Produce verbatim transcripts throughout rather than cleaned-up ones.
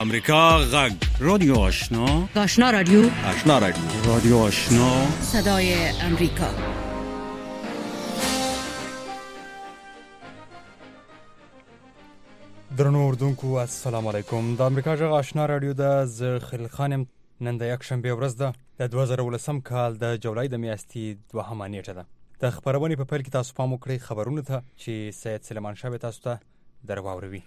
امریکا غږ رادیو آشنا آشنا رادیو آشنا رادیو رادیو آشنا صدای امریکا. درنو اردوونکو السلام علیکم. د امریکا غږ آشنا رادیو د ز خلیل خانم. نن د یک شنبه ورځ ده د دوه زره ولسم کال د جولای د میاشتې دوهمه نیټه ده. د خبرونې په پیل کې تاسو پام وکړئ خبرونه ته چې سید سلیمان شاه تاسو ته درواوروي.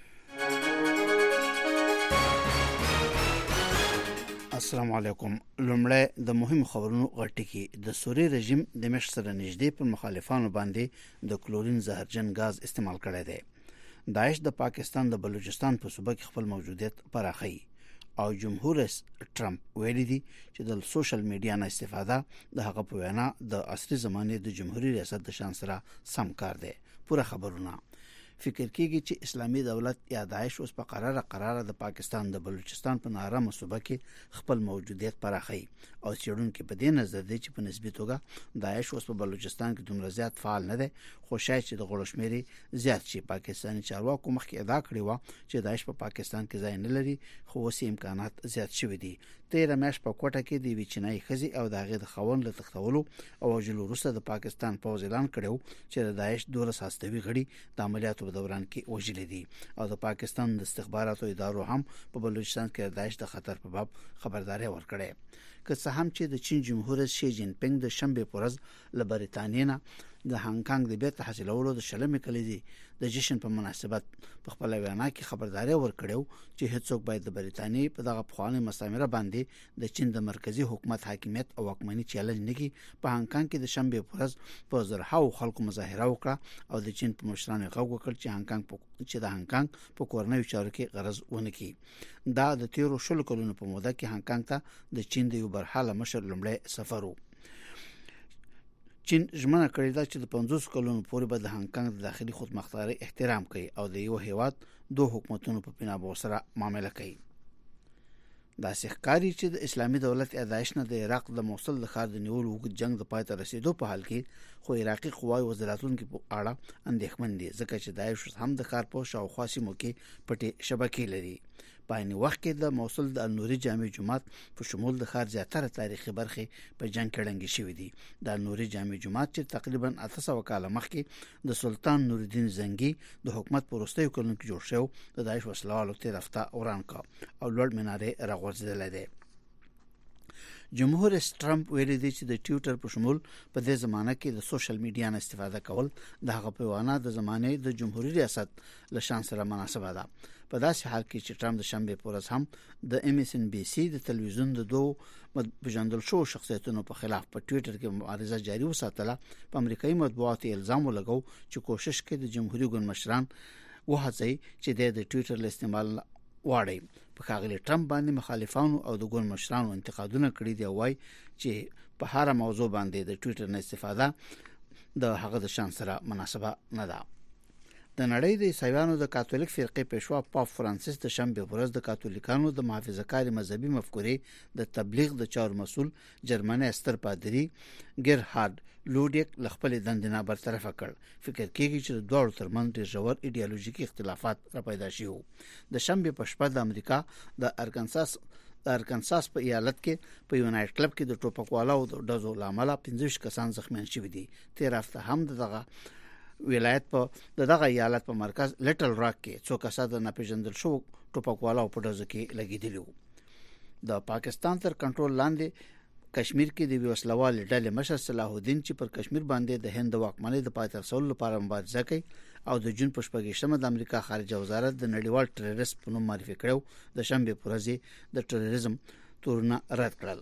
السلام علیکم. لومړی د مهم خبرونو غټکی. د سوریې رژیم د مشر سره نږدې پر مخالفانو باندې د کلورین زهرجن غاز استعمال کړی دی. داعش د پاکستان د بلوچستان په صوبه کې خپل موجودیت پراخوي او جمهور رئیس ټرمپ ویلي دی چې د سوشل میډیا نه استفاده د هغه په وینا د عصري زمانه د جمهوریت ریاست د شان سره سم کار دی. پوره خبرونه فکر کیږي چې اسلامي دولت یا داعش اوس په قراره قراره د پاکستان د بلوچستان په نارامه صوبه کې خپل موجودیت پراخوي او څېړونکو په دې نظر دی چې په نسبي توګه داعش اوس په بلوچستان کې دومره زیات فعال نه دی، خو شاید چې د غړو شمېرې زیات شي. پاکستاني چارواکو مخکې ادعا کړې و چې داعش په پا پاکستان کې ځای نه لري، خو اوس امکانات زیات شوي دي. تیر میاشت په کوټه کې د ویچنای خزي او داغه د خوون له تختولو او وجلو وروسته د پاکستان پوځ اعلان کړو چې د داعش دوه ساستوي غړي د عملیاتو په دوران کې وژل دي او د پاکستان د استخباراتو ادارو هم په بلوچستان کې د داعش د خطر په باب خبرداري ورکړه. که څه هم چې د چین جمهور رئیس شي جین پینګ د شنبه په ورځ له بریتانیا نه د هانګ کانګ د بیرته حاصلولو د شلمې کلیدي د جشن په مناسبت په خپل وینا کې خبرداري ورکړو چې هیڅوک باید د بریتانیا په دغه پخوانی مستعمره باندې د چین د مرکزی حکومت حاکمیت او واکمنۍ چیلنج نه کی. په هانګ کانګ کې د شنبه په ورځ په زرهاو خلکو مظاهره وکړه او د چین په مشرانو غږ وکړ چې هانګ کانګ په چې د هانګ کانګ په کورنیو چارو کې غرض ونه کی. دا د تیرو شلو کلونو په موده کې هانګ کانګ ته د چین د یو برحاله مشر لومړی سفر و. چین ژمنه کړې ده چې د پنځوس کلونو پورې به د هانګ کانګ د داخلي خودمختارۍ احترام کوي او د یو هیواد دوه حکومتونو په بنا به سره معامله کوي. دا ښکاري چې د اسلامي دولت داعش نه د عراق د موصل د ښار د نیولو وګړي جنگ د پای ته رسیدو په حال کې خو عراقي قواوی وزارتونو کې په اړه اندېښمن دي ځکه چې داعش هم د ښار په شاوخوا سیمو کې پټې شبکې لري. په عین وخت کې د موصل د نوري جامع جماعت په شمول د ښار زیاتره تاریخي برخې په جنگ کې ړنګې شوې دي. د نوري جامع جماعت چې تقریبا اته سوه کاله مخکې د سلطان نور الدین زنګي د حکومت په وروستیو کلونو کې جوړ شو، د داعش وسلوالو تیر هفته وران کا او لوړ منارې راغورځېدلې ده. جمهور رئیس ټرمپ ویلي دی چې د ټویټر په شمول په دې زمانه کې د سوشل میډیا نه استفاده کول د هغه په وینا د زمانه د جمهوریت ریاست له شان سره مناسبه ده. په داسې حال کې چې ټرمپ د شنبه په ورځ هم د ام اس ان بي سي د تلویزیون د دوه متبجندل شو شخصیتونو په خلاف په ټویټر کې مبارزه جاري وساتله، په امریکایي مطبوعاتو الزام ولګاو چې کوشش کوي د جمهوریت ګوند مشران وهڅوي چې د ټویټر له استعمال واړی. په ښاغلي ټرمپ باندې مخالفانو او د ګوند مشرانو انتقادونه کړي دي او وايي چې په هر موضوع باندې د ټویټر نه استفاده د هغه د شان سره مناسبه نه ده. د نړۍ د عیسویانو د کاتولیک فرقې پیشوا پاپ فرانسیس د شنبه په ورځ د کاتولیکانو د محافظه‌کاري مذهبي مفکورې د تبلیغ د چارو مسول جرمني استر پادری ګیرهارد لوډیک ل خپل دندې نه برطرف کړ. فکر کیږي چې د دوه ترمن ډېر ژور ایډیالوژیکي اختلافات را پیدا شي. د شنبه په شپه د امریکا د ارکانساس د ارکانساس په ایالت کې په یو نایټ کلب کې د ټوپکوالو د ډزو لامل پنځه کسان زخمیان شوي دي. تیر هفته هم دغه ولایت په دغه ایالت په مرکز لټل راک کې څو کسان د ناپېژندل شو ټوپکوالو په ډزو کې لګیدلي وو. د پاکستان تر کنټرول لاندې کشمیر کې د وسلوال ډلې مشر صلاح الدین چې پر کشمیر باندې د هند واکمنۍ د پای ته رسولو لپاره مبارزه کوي او د جون په شپږیشتمه د امریکا خارجه وزارت د نړیوال ټیرریست په نوم معرفي کړو، د شنبه په ورځ د ټیرریزم تورونه رد کړل.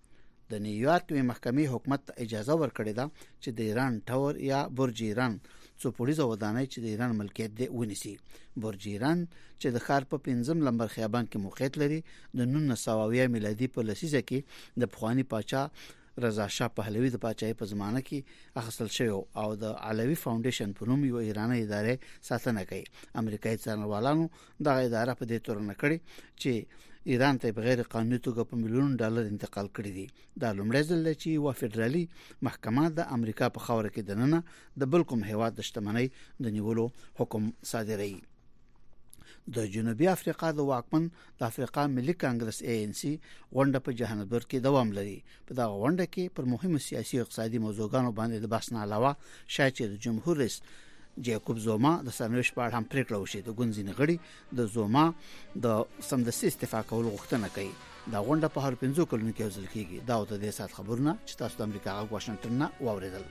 د نیویارک محکمې حکومت اجازه ورکړې ده چې د ایران ټاور یا برج ایران څو پولیسو ودانۍ چې د ایران ملکیت دی ونیسي. برج ایران چې د ښار په پنځم لمبر خیابان کې موقعیت لري د نولس سوه اویا میلادي په لسیزه کې د پخوانی پاچا رضا شاه پهلوي د پاچاهۍ په زمانه کې اخیستل شوی او د علوي فاونډیشن په نوم یو ایرانی ادارې ساتنه کوي. امریکایي څارنوالانو دغه اداره په دې تور نه کړی چې ایران ته بغیر قانوني توګه په میلیون ډالر انتقال کړی دي. دا لومړی ځل دی چې یو فدرالي محکمه د امریکا په خاوره کې دننه د بل کوم هیواد د شتمنۍ د نیولو حکم صادروي. د جنوبي افریقا د واکمن د افریقا ملي کانګرس اي ان سي غونډه په جهانسبرګ کې دوام لري. په دا غونډه کې پر مهمو سیاسي او اقتصادي موضوعاتو باندې د بحث نه علاوه شاید چې د جمهور رئیس جیکوب زوما د سرنوشت په اړه هم پریکړه وشي. د ګوند ځینې غړي د زوما د سمدستي استعفا کولو غوښتنه کوي. دا غونډه په هر پنځو کلونو کې وزل کیږي. دا د دې سات خبرونه چې تاسو د امریکا غږ واشنگټن نه واوریدل.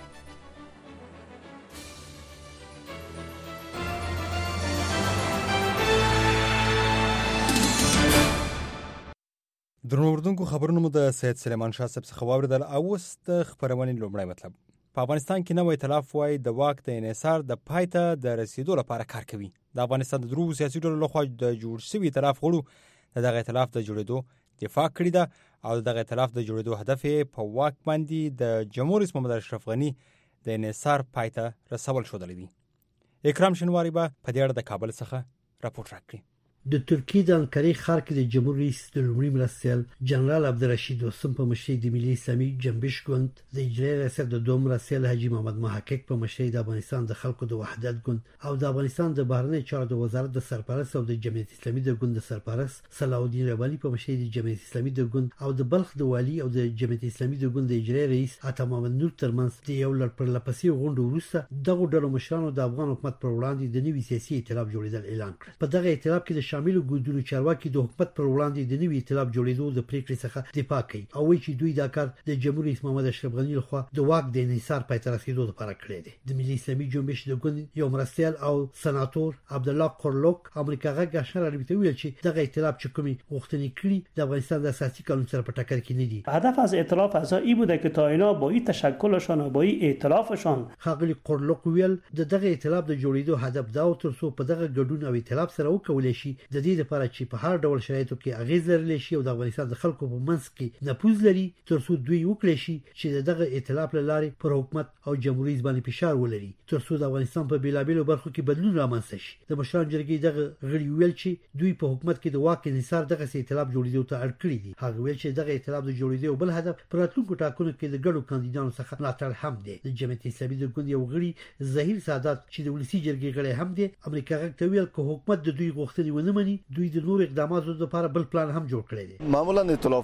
درنو اردوونکو خبرونه مو د سید سلیمان شاه صاحب څخه واوریدل. او اوس د خبرونې لومړی مطلب. په افغانستان کې نوې ائتلاف وايي د واک د انحصار د پایته د رسیدو لپاره کار کوي. د افغانستان د درو سیاسي ډلو لخوا د جوړ شوی ائتلاف غړو دغه ائتلاف د جوړېدو دفاع کړې ده او دغه ائتلاف د جوړېدو هدف په واک باندې د جمهور رئیس محمد اشرف غنی د انحصار پایته رسول شو دي. اکرام شنواری به په دې اړه د کابل څخه راپورټ راکړي. د ترکیې د انکارې ښار کې د جمهور رئیس د لومړي مرستیال جنرال عبدالرشید دوستم په مشرۍ د ملي اسلامي جنبش ګوند د اجرایي ریاست د دوم مرستیال حاجی محمد محقق په مشرۍ د افغانستان د خلکو د وحدت ګوند او د افغانستان د بهرنی چارو د وزارت د سرپرست او د جمعیت اسلامي د ګوند د سرپرست صلاح الدین رباني په مشرۍ د جمعیت اسلامي د ګوند او د بلخ د والی او د جمعیت اسلامي د ګوند د اجرایي رئیس عطا محمد نور ترمنځ د یو لړ پر لپسې غونډو وروسته دغه ډلو مشرانو د افغان حکومت پر وړاندې د نوي سیاسي ائتلاف جوړېدل اعلان کړ. په دغه ائتلاف کې د شامل ګوندونو چارواکي د حکومت پر وړاندې د نوي ائتلاف جوړېدو د پریکړې څخه دفاع کوي او وایي چې دوی دا کار د جمهور رئیس محمد اشرف غنی لخوا د واک د انحصار پای ته رسیدو لپاره کړی دی. د ملي اسلامي جنبش د ګوند یو مرستیال او سناتور عبدالله قرلوک امریکا غږ آشنا راډیو ته ویل چې دغه ائتلاف چې کومي غوښتنې کړي د افغانستان د اساسي قانون سره په ټکر کې نه دي. هدف از ائتلاف اعضایی بوده که تا اینا با این تشکلشان و با این ائتلافشان خاغلی قرلوک ویل د دغه ائتلاف د جوړېدو هدف دا و ترڅو په دغه ګډون او ائتلاف سره وکولای شي د دې لپاره چې په هر ډول شرایطو کې اغیز لري شي او د افغانستان د خلکو په منځ کې نفوذ لري ترڅو دوی وکړي شي چې دغه ائتلاف لاره پر حکومت او جمهوریت باندې فشار ولري ترڅو د افغانستان په بیلابیلو برخو کې بدلون رامنځته شي. د مشران جرګې دغه غړي ویل چې دوی په حکومت کې د واک انحصار دغه ائتلاف جوړېدو ته اړ کړی دي. هغه ویل چې دغه ائتلاف د جوړېدو بل هدف پر راتلونکو ټاکنو کې د ګډو کاندیدانو څخه ملاتړ هم دی. د جمعیت اسلامي د ګوند یو غړي ظهیر سعادت چې د ولسی جرګې غړي هم دی امریکا غږ ته ویل چې حکومت د دوی غوښتنې ونه مني دوی د نور اقداماتو لپاره بل پلان هم جوړ کړی دی. معمولا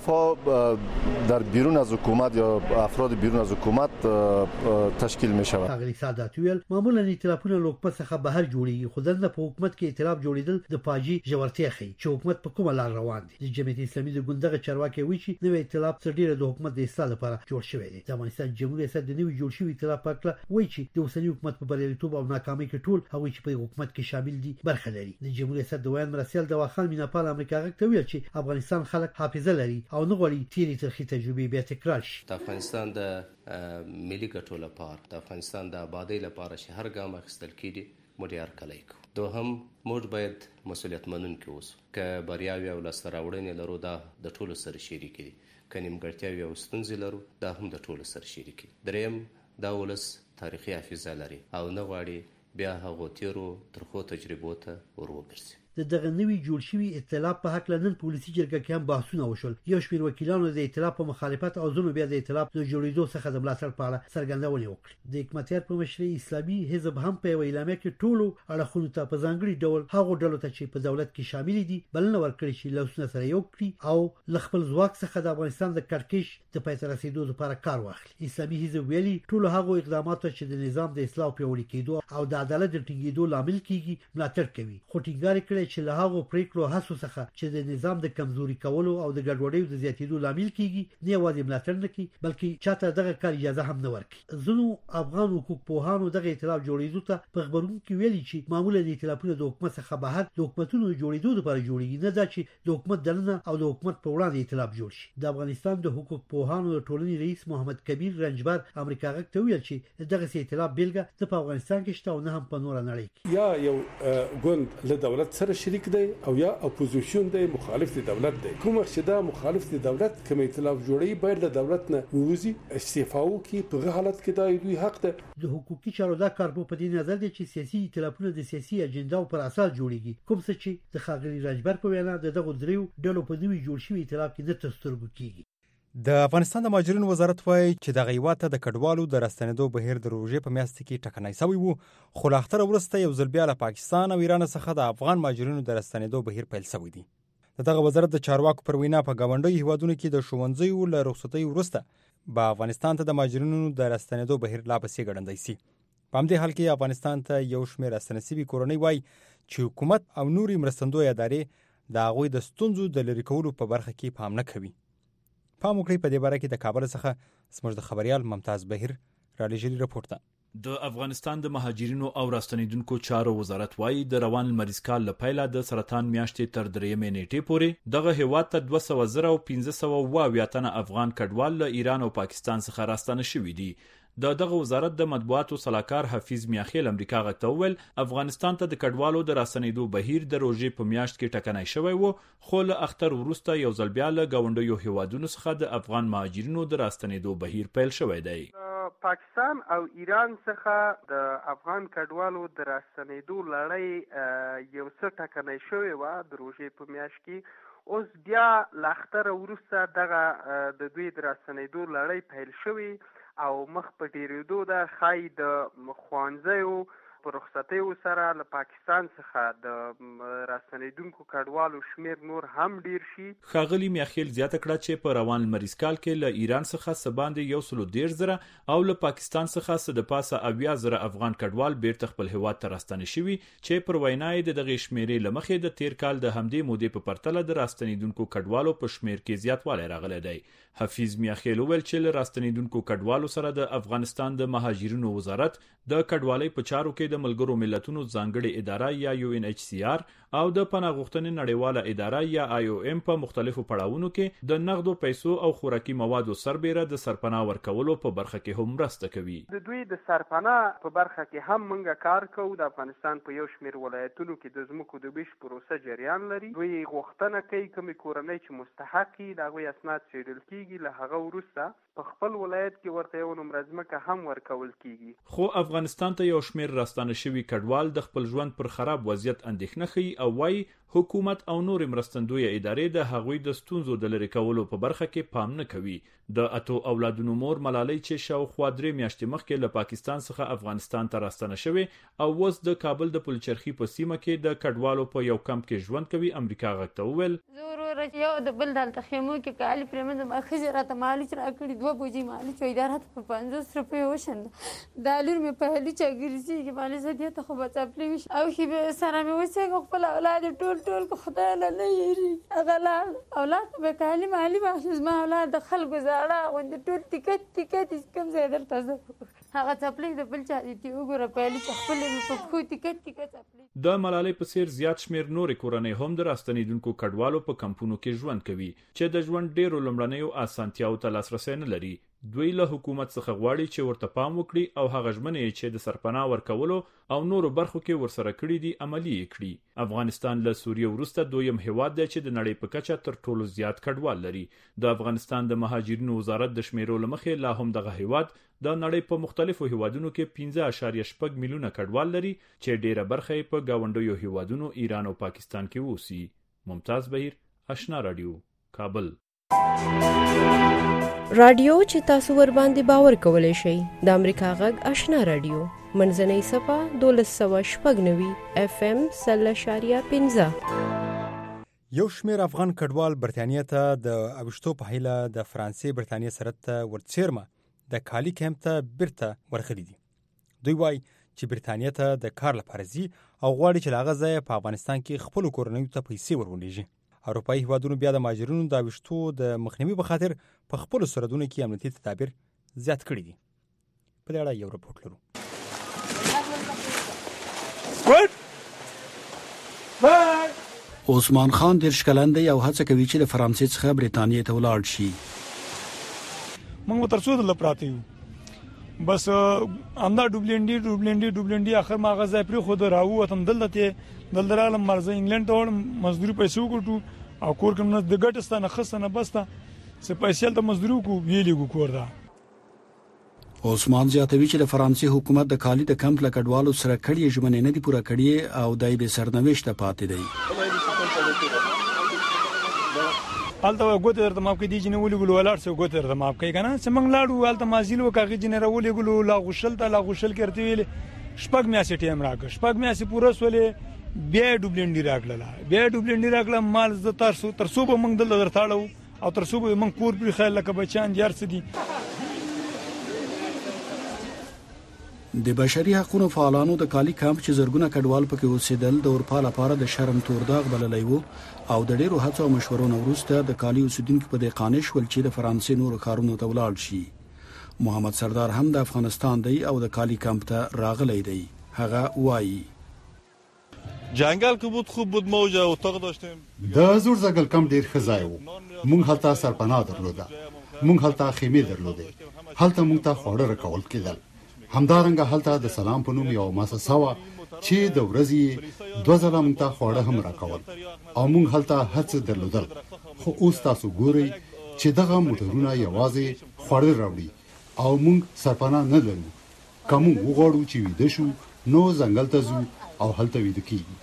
ائتلاف‌ها در بیرون از حکومت یا افراد بیرون از حکومت تشکیل می‌شود. هغه سعادت ویل معمولا ائتلافونه له حکومت څخه بهر جوړیږي خو دنه په حکومت کې ائتلاف جوړیدل د پاجي ژورتیا ښيي چې حکومت په کومه لار روان دی. د جمعیت اسلامي د ګوندغه چارواکي وایي چې نوې ائتلاف تر ډیره د حکومت د اصلاح لپاره جوړ شوی دی. د افغانستان جمهوریت ریاست د نوې جوړ شوی ائتلاف په اړه وایي چې د اوسنی حکومت په بریالیتوب او ناکامۍ کې ټول هغه چې په حکومت کې شامل دي برخه لري. د جمهوریت ریاست د ویان مرسل د واخان میناپال امریکا غږ ته ویل چې افغانستان خلک حافظه لري او نه غواړي تیری ترخی تجربه بیا تکرار شي. د افغانستان د ملي ګټو لپاره د افغانستان د آبادی لپاره چې هر ګام اخیستل کیږي مډیار کلی کو. دوهم موږ باید مسؤلیت منونکي اوسو که بریاوي او لاسته راوړنې لرو دا د ټولو سره شریک دي که نیمګړتیاوې او ستونزې لرو دا هم د ټولو سره شریک دي. دریم دا ولس تاریخي حافظه لري او نه غواړي بیا هغو تیرو ترخو تجربو ته ور وګرځي. د دغه نوي جوړ شوی ائتلاف په حق لنن پولیسي جرګه کې هم بحثونه وشول. یو شمېر وکیلانو د ائتلاف په مخالفت او ځینو بیا د ائتلاف د جوړېدو څخه د ملاتړ په اړه څرګندونې وکړې. د حکمتیار په مشرۍ اسلامي حزب هم په یوه اعلامیه کې ټولو اړخونو ته په ځانګړي ډول هغو ډلو ته چې په دولت کې شامل دي بلنه ورکړي چې لاسونه سره یو کړي او له خپل ځواک څخه د افغانستان د کړکېچ د پای ته رسېدو لپاره کار واخلي. اسلامي حزب ویلي ټولو هغو اقداماتو چې د نظام د اصلاح پیاوړي کېدو او د عدالت د ټینګېدو لامل کیږي ملاتړ کوي خو ټینګار کړي چې له هغو پریکړو هڅو څخه چې د نظام د کمزوري کولو او د ګډوډۍ د زیاتېدو لامل کیږي نه یوازې ملاتړ نه کوي بلکې چاته دغه کار اجازه هم نه ورکړي. ځینو افغان حقوق پوهانو دغه ائتلاف جوړېدو ته په خبرونو کې ویلي چې معمولا د ائتلافونو د حکومت څخه بهر د حکومتونو جوړېدو لپاره جوړېږي نه دا چې د حکومت دننه او د حکومت په وړاندې ائتلاف جوړ شي. د افغانستان د حقوق پوهانو د ټولنې رئیس محمد کبیر رنجبر امریکا غږ ته ویل چې دغه ائتلاف بیلګه په افغانستان کې شته او نه هم په نور نړۍ کې. یا یو ګوند له دولت سره شریک دی او یا اپوزیشن دی مخالف دی دولت دی. کوم چې دا مخالف دی دولت کوم ائتلاف جوړي باید له دولت نه ووزي استعفا وکړي. په حالت کې دا دوی حق ده. د حقوقي چارو دا کار په دې نظر دی چې سیاسي ائتلافونه د سیاسي اجنډاو پر اساس جوړیږي کوم څه چې د خاغلی رنجبر په وینا دغه دریو ډلو په نوي جوړ شوی ائتلاف کې د تسترګو کیږي. د افغانستان د مهاجرینو وزارت وایي چې دغه هیواد ته د کډوالو د راستنېدو بهیر د روژې په میاشت کې ټکنی شوی وو، خو له اختره وروسته یو ځل بیا له پاکستان او ایران څخه د افغان مهاجرینو د راستنېدو بهیر پیل شوی دی. د دغه وزارت د چارواکو پر وینا په ګاونډیو هیوادونو کې د ښوونځیو له رخصتۍ وروسته به افغانستان ته د مهاجرینو د راستنېدو بهیر لا پسې ګړندی شي. په همدې حال کې افغانستان ته یو شمېر راستنه شوي کورنۍ وایي چې حکومت او نورې مرستندویه ادارې د هغوی د ستونزو د لرې کولو په برخه کې پام نه کوي. پام وکړئ په دې باره کې د کابل څخه زموږ د خبریال ممتاز بهیر رالیږلي رپورټ ته. د افغانستان د مهاجرینو او راستنیدونکو چارو وزارت وایي د روان لمریز کال له پیله د سرطان میاشتې تر درېیمې نیټې پورې دغه هیواد ته دوه سوه زره او پنځه سوه اووه اویا تنه افغان کډوال له ایران او پاکستان څخه راستنه شوي دي. د دغه وزارت د مطبوعاتو سلاکار حفیظ میاخیل امریکا غږ ته وویل افغانستان ته د کډوالو د راستنېدو بهیر د روژې په میاشت کې ټکنی شوی و، خو له اختر وروسته یو ځل بیا له ګاونډیو هیوادونو څخه د افغان مهاجرینو د راستنېدو بهیر پیل شوی دی. پاکستان او ایران څخه د افغان کډوالو د راستنېدو لړۍ یو څه ټکنی شوې وه د روژې په میاشت کې. اوس بیا له اختره وروسته دغه د دوی د راستنېدو لړۍ پیل شوې او مخ په ډیریدو ده. ښایي د ښوونځیو په رخصتیو سره له پاکستان څخه د راستنېدونکو کډوالو شمیر نور هم ډیر شي. ښاغلي میاخیل زیاته کړه چې په روان لمریز کال کې له ایران څخه څه باندې یو سلو دېرش زره او له پاکستان څخه څه د پاسه اویا زره افغان کډوال بیرته خپل هیواد ته راستنه شوي چې پر وینا یې د دغې شمیرې له مخې د تیر کال د همدې مودې په پرتله د راستنېدونکو کډوالو په شمیر کې زیاتوالی راغلی دی. حفیظ میاخیل وویل چې له راستنېدونکو کډوالو سره د افغانستان د مهاجرینو وزارت د کډوالۍ په چارو کې د ملګرو ملتونو ځانګړې اداره یا یو ان ایچ سی آر او د پناه غوښتنې نړیواله اداره یا آی او ایم په مختلفو پړاوونو کې د نغدو پیسو او خوراکي موادو سربیره د سرپناه ورکولو په برخه کې هم مرسته کوي. د دوی د سرپناه په برخه کې هم موږ کار کوو. د افغانستان په یو شمېر ولایتونو کې د ځمکو د ویش پروسه جریان لري. دوی غوښتنه کوي کومې کورنۍ چې مستحق دي د هغوی اسناد څېړل کېږي، له هغه وروسته په خپل ولایت کې ورته یو نمره ځمکه هم ورکول کېږي. خو افغانستان ته یو شمېر راستانه شوي کډوال د خپل ژوند پر خراب وضعیت اندېښنه ښیي او وایي حکومت او نورې مرستندویه ادارې د هغوی د ستونزو د لرې کولو په برخه کې پام نه کوي. د اتو اولادونو مور ملالۍ چې شاوخوا درې میاشتې مخکې له پاکستان څخه افغانستان ته راستنه شوې او اوس د کابل د پلچرخي په سیمه کې د کډوالو په یو کمپ کې ژوند کوي امریکا غږ ته وویل یو د بل دلته خیمو کې کالي پرېمنځم ښځې راته مالچ راکړي دوه بوجۍ مالچ وایي دا راته په پنځوس روپیو وشنده دا لور مې په هلوچه ګرځېږي مالې زه دې ته خو به څپلې وي او ښې سره مې وڅېږم خپل اولاد ټول ټول که خدای له نه یېرېږي هغه لاړ اولاد ته به کالي مالي واخلي زما اولاد د خلکو زاړه اغوندي ټول ټیکټ ټیکټ هېڅ کوم ځای درته زه هغه څپلۍ د بل چا دي چې وګوره په علي چې خپلې مې په پښو ټیکټ ټیکټ څپلۍ. د ملالۍ په څېر زیات شمېر نورې کورنۍ هم د راستنېدونکو کډوالو په کمپونو کې ژوند کوي چې د ژوند ډېرو لومړنیو اسانتیاوو ته لاسرسی نه لري. دوی له حکومت څخه غواړي چې ورته پام وکړي او هغه ژمنې چې د سرپناه ورکولو او نورو برخو کې ورسره کړي دي عملي یې کړي. افغانستان له سوریې وروسته دویم هیواد دی چې د نړۍ په کچه تر ټولو زیات کډوال لري. د افغانستان د مهاجرینو وزارت د شمیرو له مخې لا هم دغه هیواد د نړۍ په مختلفو هیوادونو کې پنځه اعشاریه شپږ میلیونه کډوال لري چې ډیره برخه یې په ګاونډیو هیوادونو ایران او پاکستان کې اوسي. ممتاز بهیر، آشنا رادیو، کابل. رادیو چې تاسو ور باندې باور کولای شئ د امریکا غږ آشنا رادیو منځنۍ صفه دولس سوه شپږ نوي اف ام سل اشاریه پنځه. یو شمېر افغان کډوال برتانیې ته د اوښتو په هیله د فرانسې برتانیې سرحد ته ورڅېرمه د کالي کمپ ته بیرته ورغلي دي. دوی وایي چې برتانیې ته د کار لپاره ځي او غواړي چې له هغه ځایه په افغانستان کې خپلو کورنیو ته پیسې ورولېږي. اروپایي هیوادونو بیا د مهاجرینو د اوښتو د مخنیوي په خاطر په خپلو سرحدونو کې امنیتي تدابیر زیات کړي دي. په دې اړه یو رپورټ لرو. عثمان خان دېرش کلن دی او هڅه کوي چې د فرانسې څخه برتانیې ته ولاړ شي. موږ تر څو دلته پراته یو بس همدا ډوبلینډي ډوبلینډي ډوبلینډي اخر ما هغه ځای پرېښود راووتم دلته دلته راغلم مرزه انګلند ته وړم مزدوري پیسې وکړو او کور کې نه د ګټې سته نه ښه سته نه بس ته څه پیسې هلته مزدوري وکړو ویې لېږو کور ته. عثمان زیاتوي چې د فرانسې حکومت د کالي د کمپ له کډوالو سره کړي ژمنې نه دي پوره کړي او دی بې سرنوشته پاتې دی. الته ګوت درته ماپ کې دي چې نه ولي ګلو ولاړ سه ګوت درته ماپ کوي کنه چې موږ لاړو الته مازیل وکاږي چې نه راولي ګلو لا غشل ته لا غشل کرتی ویل شپږ میاسي ټیم راک شپږ میاسي پوره سولې بیا ډوبلینډي راکړه بیا ډوبلینډي راکړه مال ز تر سو تر سو به موږ دل درتاړو او تر سو به موږ کور پر خیال لکه بچان یار سدي د بشري حقوقو فعالانو د کالی کمپ چې زرګونه کډوال پکې اوسېدل د اورپا لپاره د شرم تورداغ بللی وو او د ډیرو هڅو او مشورو وروسته د کالی اوسیدونکو په دې قانع شول چې د فرانسې نور کارونو ته ولاړ شي. محمد سردار هم د افغانستان دی او د کالی کمپ ته راغلی دی. هغه وایي جنگل که بود خوب بود ما اونجا اتاق داشتیم. د زور زګل کم ډیر خزای وو. مونږ هلته سرپناه درلوده. مونږ هلته خیمه درلوده. هلته مونږ ته خوړه راکول کېدل. همدارنګه هلته د سلام په نوم یو مؤسسه وه چې د ورځې دوه ځله مونږ ته خواړه هم راکول او مونږ هلته هڅه درلودل. خو اوس تاسو ګورئ چې دغه موټرونه یوازې خواړه راوړي او مونږ سرپناه نه لرو. که مونږ وغواړو چې ویده شو نو ځنګل ته ځو او هلته ویده کېږو.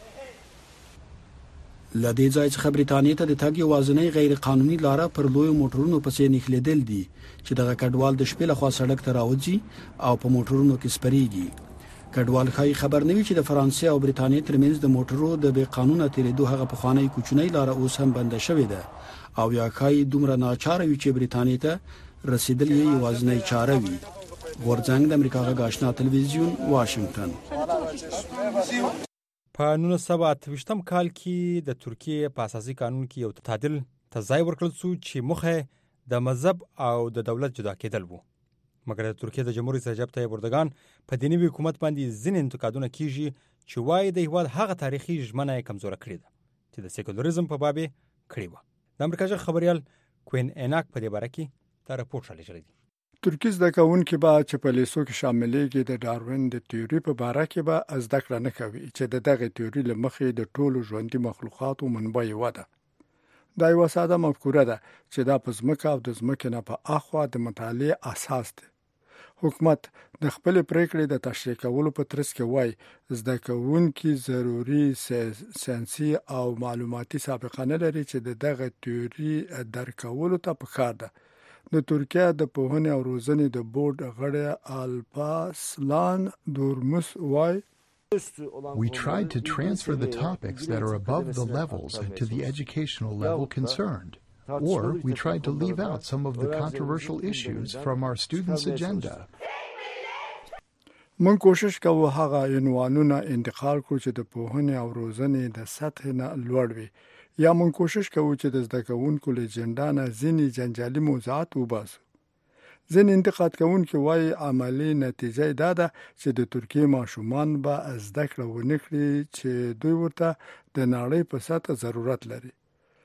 له دې ځای څخه برېټانیا ته د تګ یوازینۍ غیر قانوني لاره پر لویو موټرونو پسې نښلېدل دي چې دغه کډوال د شپې لخوا سړک ته راوځي او په موټرونو کې سپریږي. کډوال ښایي خبر نه وي چې د فرانسې او برېټانیا ترمنځ د موټرو د بې قانونه تېرېدو هغه پخوانۍ کوچنۍ لاره اوس هم بنده شوې ده او یا ښایي دومره ناچاره وي چې برېټانیا ته رسیدل یې یوازینۍ چاره وي. غورځنګ د امریکا غږ آشنا تلویزیون واشنگټن. په نولس سوه اته ویشتم کال کې د ترکیې په اساسي قانون کې یو تعدیل ته ځای ورکړل شو چې مخه د مذهب او د دولت جدا کېدل وو. مګر د ترکیې د جمهور رئیس رجب طیب اردوغان په دې نوي حکومت باندې ځینې انتقادونه کیږي چې وايي د هیواد هغه تاریخي ژمنه یې کمزوره کړې ده چې د سیکولریزم په باب کړې وه. د امریکا ژغ خبريال کوین اناک په دې باره کې دا راپورټ رالیږلی دی. ترکی زده کوونکي به چې په لیسو کې شاملېږي د ډاروین د تیوري په باره کې به زده کړه نه کوي چې د دغه تیوري له مخې د ټولو ژوندي مخلوقاتو منبع یوه ده. دا یوه ساده مفکوره ده چې دا په ځمکه او د ځمکې نه په اخوا د مطالعې اساس دی. حکومت د خپل پریکړې د تشریح کولو په ترڅ کې وایي زده کوونکي ضروري ساینسي او معلوماتي سابقه نه لري چې دغه تیوري درک کولو ته پکار ده. د ترکیه د پوهنې او روزنې د بورډ غړی الپاسلان دورموس وایي We tried to transfer the topics that are above the levels to the educational level concerned, or we tried to leave out some of the controversial issues from our students' agenda. من کوشش کوو هغه عنوانونه انتقال کړو چې د پوهنې او روزنې د سطح نه لوړ وي یا من کوشش کوو چې د زده کوونکو له اجنډا نه ځینې جنجالي موضوعات وباسو. ځینې انتقاد کوونکي وایي عملی نتیجه دا ده چې د ترکیې ماشومان به زده کړه ونه کړي چې دوی ورته د نړۍ په سطح ضرورت لري.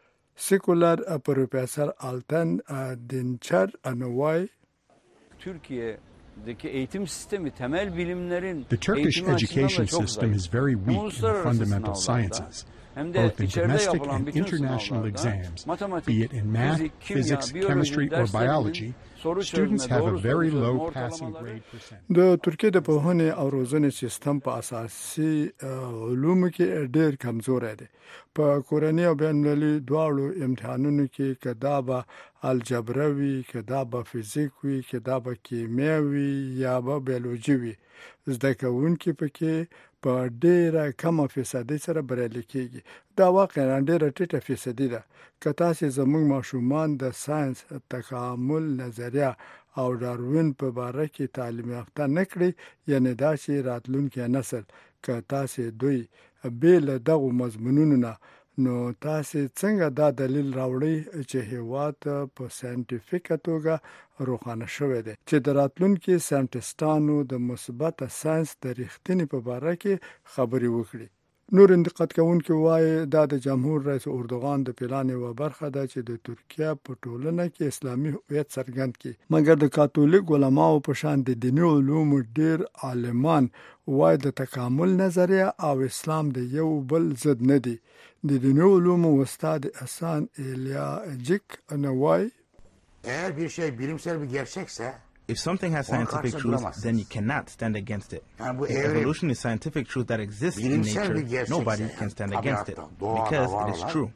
سیکولر پروفیسور آلتن دینچر انوای Türkiye eğitim sistemi temel bilimlerin The Turkish education system is very weak in the fundamental sciences, both in domestic and international exams, be it in math, physics, chemistry, or biology. Students have a very low passing grade percent. د ترکیې د پوهنې او روزنې سیستم په اساسي علومو کې ډېر کمزوری دی. په کورنۍ او بین‌المللي دواړو امتحانونو کې کدا به الجبره وي، کدا به فزیک وي، کدا به کیمیا وي یا به بیولوژي وي، زده کوونکي پکې په ډېره کمه فیصدي سره بریالي کېږي. دا واقعا ډېره ټیټه فیصدي ده. که تاسې زموږ ماشومان د ساینس، تکامل نظریه او ډاروین په باره کې تعلیم یافته نه کړي، یعنې دا چې راتلونکی نسل که تاسې دوی بې له دغو مضمونونو نه، نو تاسې څنګه دا دلیل راوړئ چې هېواد په ساینټیفیکه توګه روښانه شوی دی چې د راتلونکي ساینټیسټانو د مثبت ساینس د رښتینې په باره کې خبرې وکړي. نور انتقاد کوونکي وایي دا د جمهور رئیس اردوغان د پلان یوه برخه ده چې د ترکیه په ټولنه کې اسلامي هویت څرګند کړي. مګر د کاتولیک علماو په شان د دیني علومو ډېر عالمان وایي د تکامل نظریه او اسلام د یو بل ضد نه دي. د دینی علومو استاد احسان الیاجیک انوای Eğer bir şey bilimsel bir gerçekse If something has scientific truth, then you cannot stand against it. If evolution is scientific truth that exists in nature, nobody can stand against it because it is true.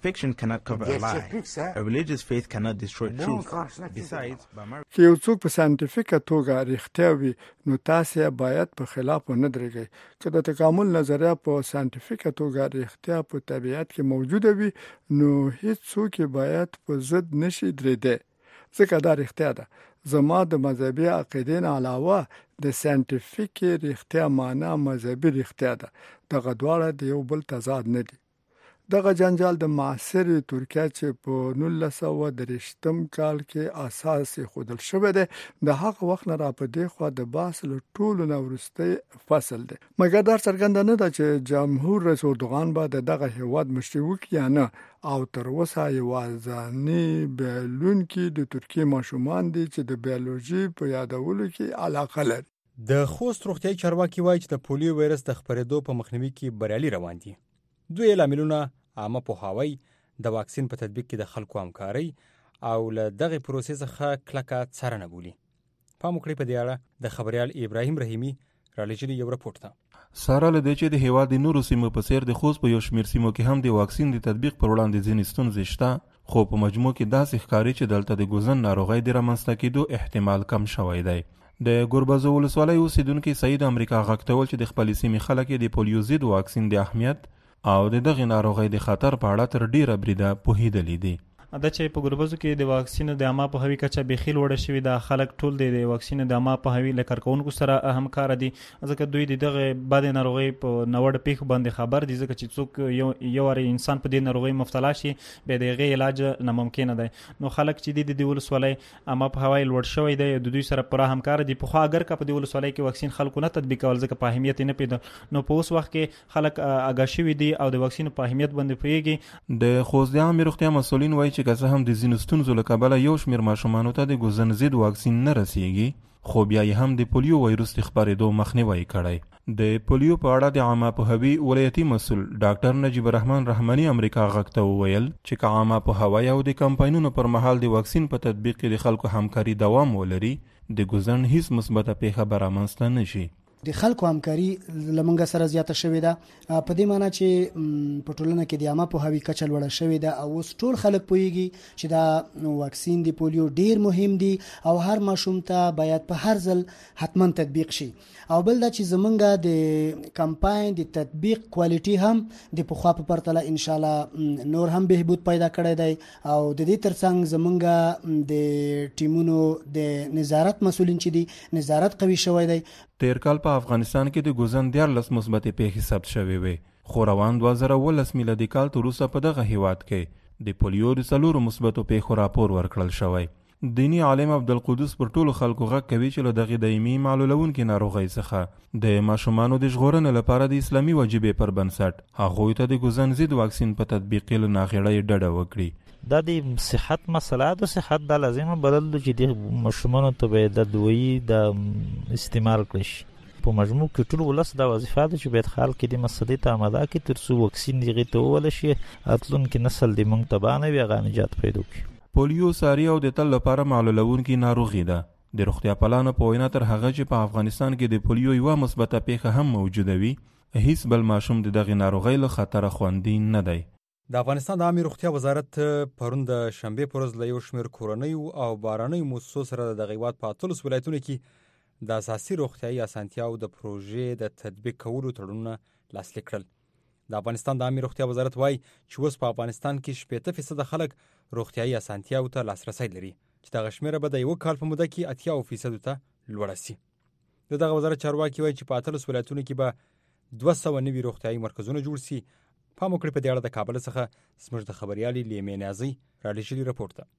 Fiction cannot cover a lie. A religious faith cannot destroy truth. Besides, که یو څوک په ساينټیفیکه توګه رښتیا وي نو تاسو باید په خلاف نه درېږئ. که د تکامل نظریه په ساينټیفیکه توګه رښتیا په طبیعت کې موجوده وي نو هیڅ څوک باید په ضد نشي درېدای. ځکه دا رښتیا ده. زما د مذهبي عقیدې نه علاوه د ساينټیفیک رښتیا معنا مذهبي رښتیا ده. دغه دواړه د یو بل تضاد نه دي. دغه جنجال د معاصر ترکیه چې په نولس سوه درېشتم کال کې اساس خودل شوی دی د هغه وخت نه را پدې خو د باس له ټولو نورستي فصل دی. مګر دا څرګنده نه ده چې جمهور رئیس اردوغان به دغه هیواد مشري وکړي یا نه او تر اوسه یوازینی بیلونکي د ترکیه ماشومان دي چې د بیولوژي په یادولو کې علاقه لري. د خوست روغتیايي چارواکي وایي چې د پولیو وایرس د خپرېدو په مخنیوي کې بریالي روان دي. دوی لاملونه عامه پوهاوی، د واکسین په تطبیق کې د خلکو همکاري او له دغه پروسې څخه کلکه څارنه بولي. پام وکړئ په دې اړه د خبريال ابراهیم رحیمي رالیږلي یو رپورټ ته. سره له دې چې د هیواد د نورو سیمو په څیر د خوست په یو شمېر سیمو کې هم د واکسین د تطبیق پر وړاندې ځینې ستونزې شته، خو په مجموع کې داسې ښکاري چې دلته د ګوزن ناروغۍ د رامنځته کېدو احتمال کم شوی دی. د ګوربازو ولسوالۍ اوسیدونکي سعید امریکا غږ ته وویل چې د خپلې سیمې خلک د پولیو ضد واکسین د اهمیت او د دغه ناروغۍ د خطر په اړه تر ډیره بریده پوهیدلې دي. دا چې په ګوربازو کې د واکسین د عامه پوهاوی کچه بخیل وړه شوی د خلک ټول د واکسین د عامه پوهاوی لکرکونکو سره همکار دي، ځکه دوی د دغه بد ناروغۍ په نوړ پیښ باندې خبر دي، ځکه چې څوک یو یو اړ انسان په دې ناروغۍ مبتلا شي به دغه علاج ناممکن دی. نو خلک چې د دې ولسوالۍ عامه پوهاوی لوړ شوی دی د دوی سره پوره همکار دي. په خو اگر که په دې ولسوالۍ کې واکسین خلکو نه تطبیق کول ځکه په اهمیت نه پیدا، نو په اوس وخت کې خلک آگاه شوي دي او د واکسین په اهمیت باندې پوهیږي. د خوست د عامه روغتیا مسؤلین وایي چې که څه هم د ځینو ستونزو له کبله یو شمېر ماشومانو ته د ګوزن ضد واکسین نه رسیږي، خو بیا یې هم د پولیو وایرس د خپرېدو مخنیوی کړی. د پولیو په اړه د عامه پوهاوي ولایتي مسؤل ډاکټر نجیب الرحمن رحماني امریکا غږ ته وویل چې که عامه پوهاوی او د کمپاینونو پر مهال د واکسین په تطبیق کې د خلکو همکاري دوام ولري، د ګوزن هیڅ مثبته پیښه به رامنځته نه شي. د خلکو همکاري لمنګه سره زیاته شوې ده، په دې معنی چې په ټولنه کې د عامه پوهاوی کچه لوړه شوې ده او اوس ټول خلک پوهیږي چې دا واکسین د پولیو ډیر مهم دی او هر ماشوم ته باید په هر ځل حتما تطبیق شي. او بل دا چې زمونږ د کمپاین د تطبیق کوالټي هم د پخوا په پرتله ان شاء الله نور هم بهبود پیدا کړی دی او د دې ترڅنګ زمونږ د ټیمونو د نظارت مسولین چې دي نظارت قوي شوی دی. تیر کال په افغانستان کې د ګوزن دیارلس مثبتې پیښې ثبت شوې وې، خو روان دوه زره اوولس میلادي کال تر اوسه په دغه هیواد کې د پولیو د څلورو مثبتو پیښو راپور ورکړل شوی. دینی عالم عبدالقدوس پر ټولو خلکو غږ کوي چې له دغې دایمي معلولونکې ناروغۍ څخه د ماشومانو د ژغورنې لپاره د اسلامي وجیبې پر بنسټ هغوی ته د ګوزن ضد واکسین په تطبیق کې له ناغېړۍ ډډه وکړي. دا د صحت مسله د صحت د لازمه بدل چې د ماشومانو ته به د دوی د استعمال کړي شي. په مجموع کې ټول ولس دا وظیفه ده چې باید خلک د مسلې ته آماده کړي تر څو واکسین دغه ته وول شي راتلونکي نسل د موږ ته باندې بیا غا نجات پیدا کړي. پولیو ساری او د تل لپاره معلولونکي ناروغي ده. د روغتیا پالانو په وینا تر هغه چې په افغانستان کې د پولیو یوه مثبته پیښه هم موجوده وي، هیڅ بل ماشوم د دغې ناروغۍ له خطره خوندي نه دی. د افغانستان د عامه روغتیا وزارت پرون د شنبې پر ورځ له یو شمېر کورنیو او بهرنیو مؤسسو سره د دغه هیواد په اتلس ولایتونو کې د اساسي روغتیايي اسانتیاو د پروژې د تطبیق کولو تړونونه لاسلیک کړل. د افغانستان د عامه روغتیا وزارت وایي چې اوس په افغانستان کې شپېته فیصده خلک روغتیايي اسانتیاو ته لاسرسی لري، چې دغه شمېره به د یو کال په موده کې اتیا فیصدو ته لوړه شي. د دغه وزارت چارواکي وایي چې په اتلس ولایتونو کې به دوه سوه نوي روغتیايي مرکزونه جوړ شي. پام وکړئ په دې اړه د کابل څخه زموږ د خبريالي لیمې نازي رالیږلي رپورټ ته.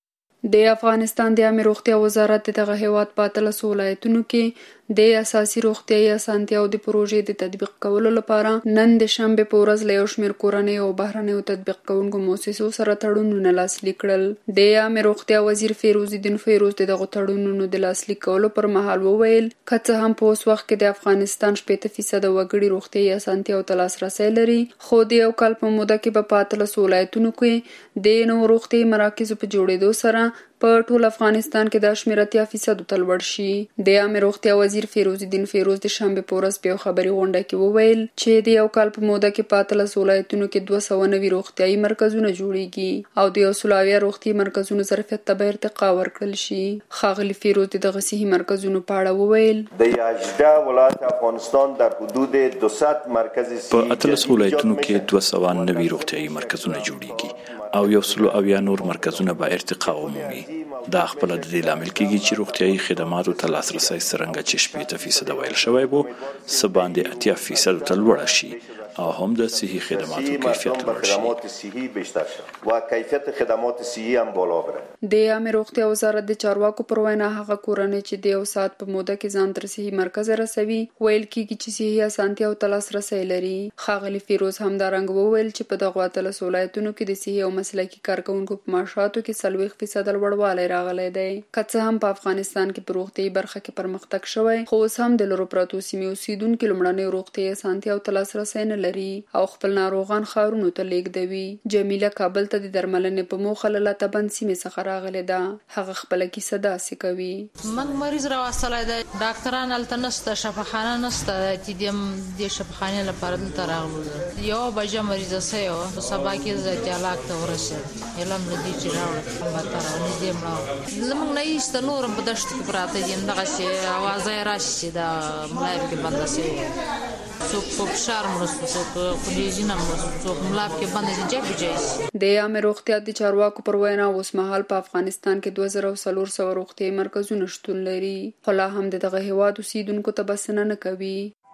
د افغانستان د عامه روغتیا وزارت دغه هیواد په اتلس ولایتونو کې د اساسي روغتیايي اسانتیاو د پروژې د تطبیق کولو لپاره نن د شنبې په ورځ له یو شمېر کورنیو او بهرنیو تطبیق کوونکو مؤسسو سره تړونونه لاسلیک کړل. د عامه روغتیا وزیر فیروز الدین فیروز دغه تړونونو د لاسلیک کولو پر مهال وویل که څه هم په اوس وخت کې د افغانستان شپېته فیصده وګړي روغتیايي اسانتیاو ته لاسرسی لري، خو د یو کال په موده کې په اتلس ولایتونو کې د نوو روغتیايي مراکزو په جوړېدو سره په ټول افغانستان کې د شمیر اتیا فیصد ته لوړ شي. د عامه روغتیا وزیر فیروز الدین فیروز د شنبه په ورځ په خبري غونډه کې وویل چې د یو کال په موده کې په اتلس ولایتونو کې دوه سوه نوي روغتیايي مرکزونه جوړیږي او د یو سل اویا روغتیايي مرکزونو ظرفیت ته به ارتقا ورکړل شي. ښاغلي فیروز د دغه صحي مرکزونو په اړه وویل د هجده ولایت افغانستان در حدود دویست مرکز په اتلس ولایتونو کې دوه سوه نوي روغتیايي مرکزونه جوړیږي او یو سل اویا نور مرکزونه به ارتقا ومومي. دا خپل د دې لامل کېږي چې روغتیايي خدماتو ته لاسرسی څرنګه چې شپېته فیصده ویل شوی وو څه باندې اتیا فیصد ته لوړه شي او هم د صحي خدماتو کیفیت لوړ شي و کیفیت خدمات صحي هم بالا بره. د عامه روغتیا وزارت د چارواکو پر وینا هغه کورنۍ چې د یو ساعت په موده کې ځان تر صحي مرکز رسوي ویل کېږي چې صحي اسانتیا او لاسرسی لري. ښاغلي فیروز همدارنګه وویل چې په دغه اتلس ولایتونو کې د صحي او مسلکي کارکونکو په معاشاتو کې څلوېښت فیصد لوړوالی راغلی دی. که څه هم په افغانستان کې په روغتیايي برخه کې پرمختګ شوی خو اوس هم د لرو پرتو سیمې اوسیدونکي لومړنۍ روغتیايي اسانتیا او لاسرسی نه لري او خپل ناروغان ښارونو ته لیږدوي. جمیله کابل ته د درملنې په موخه له لاتبند سیمې څخه راغلې ده. هغه خپله کیسه داسې کوي. موږ مریض راوستلی دی، ډاکټران هلته نشته، شفاخانه نشته چې دې شفاخانې لپاره دلته راغلو. یوه بجه مریضه سوې وه، په سبا کې زه اتیالاک ته ورسېدم. علم له دې چې راوړه همدلته رانږدې مړه زموږ نه ایسته نور هم په دښتو کې پراته دي. همدغسې اوازه یې راشي چې دا ملا یې پکې بنده سوې، څوک په فشار مړه شو، څوک په ډیزي نه مړه شو، څوک ملا پکې بنده دي، جای په جای شي. د عامه روغتیا د چارواکو پر وینا اوس مهال په افغانستان کې دوه زره څلور سوه روغتیايي مرکزونه شتون لري خو لا هم د دغه هیواد اوسیدونکو ته بسنه نه کوي.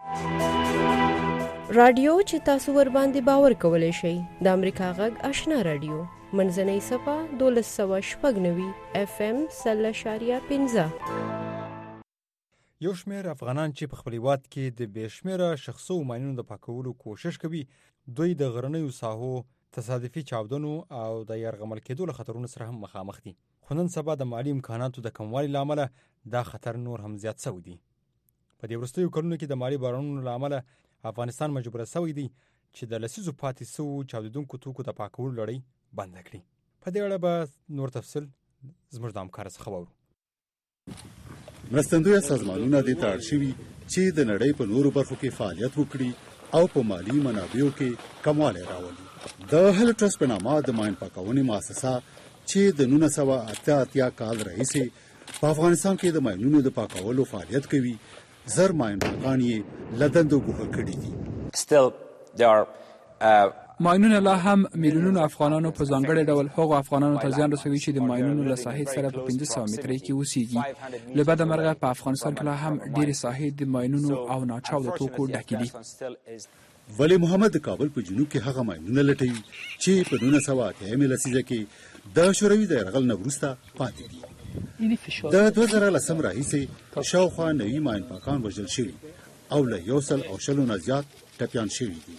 رادیو چې تاسو ور باندې باور کولای شئ د امریکا غږ آشنا رادیو منځنۍ صفه دولس سوه شپږ نوي اف ام سل اشاریه پنځه. یو شمېر افغانان چې په خپل هیواد کې د بې شمېره شخصو ماینونو د پاکولو کوشش کوي دوی د غرنیو ساحو تصادفي چاودنو او د یرغمل کېدو له خطرونو سره هم مخامخ دي. خو نن سبا د مالي امکاناتو د کموالي له امله دا خطر نور هم زیات شوی دی. په دې وروستیو کلونو کې د مالي بارانونو له امله افغانستان مجبور شوی دی چې د لسیزو پاتې شوو چاودېدونکو توکو د پاکولو لړۍ بنده کړي. په دې اړه به نور تفصیل زموږ د همکار څخه واورو. مرستندویه سازمانونه دې ته اړ شوي چې د نړۍ په نورو برخو کې فعالیت وکړي او په مالي منابعو کې کموالی راولي. د هیل ټرست په نامه د ماین پاکونې مؤسسه چې د نولس سوه اته اتیا کال راهیسې په افغانستان کې د ماینونو د پاکولو فعالیت کوي زر ماین پاکان یې له دندو ګوښه کړي دي. ماینونه لا هم میلیونونو افغانانو په ځانګړي ډول هغو افغانانو ته زیان رسوي چې د ماینونو له ساحې سره په پنځه سوه مترۍ کې اوسېږي. له بده مرغه په افغانستان کې لا هم ډېرې ساحې د ماینونو او ناچاوده توکو ډکې دي. ولی محمد د کابل په جنوب کې هغه ماینونه لټوي چې په نولس سوه اتیایمې لسیزه کې د شوروي د یرغل نه وروسته پاتې دي. د دوه زره لسم راهیسې شاوخوا نوي ماین پاکان وژل شوي او له یو سل او شلو نه زیات ټپیان شوي دي.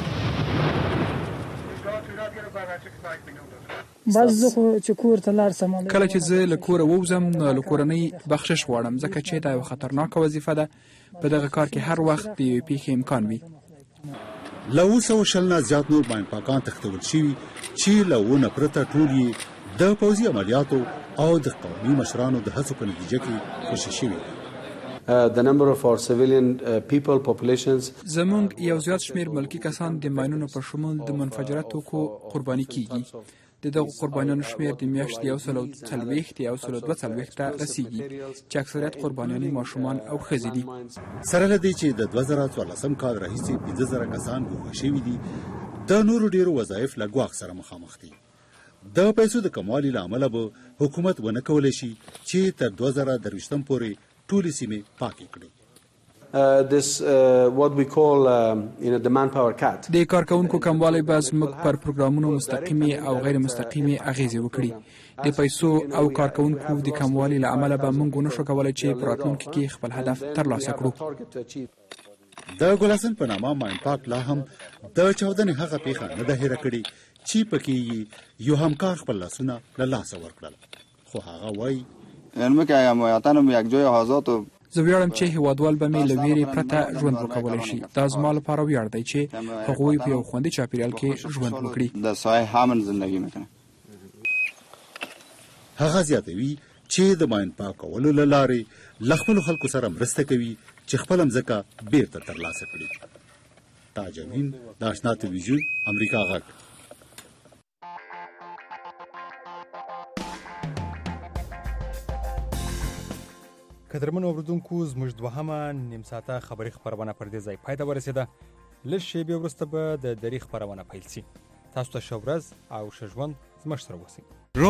بس زه خو چې کور ته لاړ سم کله چې زه له کوره ووځم نو له کورنۍ بخشش غواړم ځکه چې دا یو خطرناکه وظیفه ده. په دغه کار کې هر وخت د یوې پیښې امکان وي. له اووه سوه شل نه زیات نور ماین پاکان تښتول شوي چې له اووه نه پرته ټول یې د پوځي عملیاتو او د قومي مشرانو د هڅو په نتیجه کې خوشي شوي دي. Uh, the number of our civilian uh, people populations زمونږ یو زیات شمیر ملکی کسان د ماینونو په شمول د منفجره توکو قرباني کیږي. د دغو قربانیانو شمیر د میاشتې یو سل او څلوېښت یو سل او دوه څلوېښت ته رسیږي چې اکثریت قربانیانې ماشومان او ښځې دي. سره له دې چې د دوه زره څوارلسم کال راهیسې پنځه زره کسان ګوښه شوي دي د نورو ډېرو وظایف له ګواښ سره مخامخ دي. د پیسو د کموالي له امله به حکومت ونه کولی شي چې تر دوه زره درویشتم پورې ټولې سیمې پاکې کړي. Uh, this uh, what we call um, you know the manpower cut. د کارکونکو کموالی به زموږ پر پروګرامونو مستقیمې او غیر مستقیمې اغیزې وکړي. د پیسو او کارکونکو د کموالي له امله به موږ ونشو کولی چې په راتلونکي کې خپل هدف ترلاسه کړو. د ګلاسن په نامه ماین پاک لا هم د چاودنې هغه پیښه نه ده هیره کړې چې پکې یو همکار خپل لاسونه له لاسه ورکړل. خو هغه وایي علمه که حمایتانم یک جای آزاد و زه ویاړم چې هیوادوال به مې له ویرې پرته ژوند وکولی شي. دا زما لپاره ویاړ دی چې هغوی په یو خوندي چاپیریال کې ژوند وکړي. در سایه امن زندگی میکنه. هغه زیاتوي چې د ماین پاکولو له لارې له خپلو خلکو سره مرسته کوي چې خپله مځکه بیرته ترلاسه کړي. تاج امین، د اشنا تلویزیون، امریکا غږ. قدرمنو اوریدونکو، زموږ دوهمه نیم ساعته خبري خپرونه پر دې ځای پای ته ورسېده. لږ شېبې وروسته به د دري خپرونه پیل شي. تاسو ته ښه ورځ او ښه ژوند. زموږ سره اوسئ.